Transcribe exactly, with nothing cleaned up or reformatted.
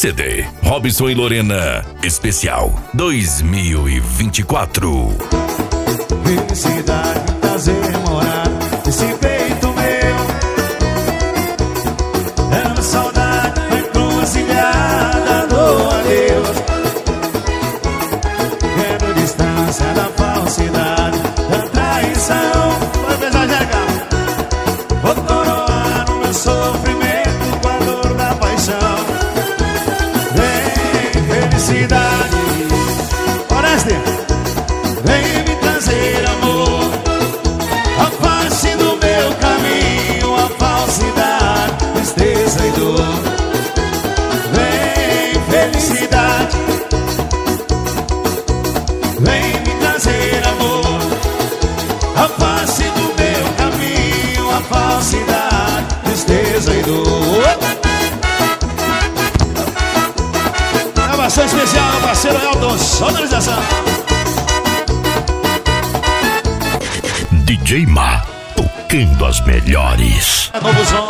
C D Robson e Lorena Especial dois mil e vinte e quatro. Felicidade prazer morar nesse peito meu. Amo saudade encruzilhada do adeus. Quero distância da falsidade, da traição. Vai beijar, Jega. Vou coroar o meu sofrimento com a dor da paixão. Vem, felicidade, Oreste, vem me trazer amor. Afaste do meu caminho a falsidade, tristeza e dor. Vem, felicidade, vem me trazer amor. Afaste do meu caminho a falsidade, tristeza e dor. Gravação especial, parceiro Elton, sonorização. D J Ma, tocando as melhores. Novo som.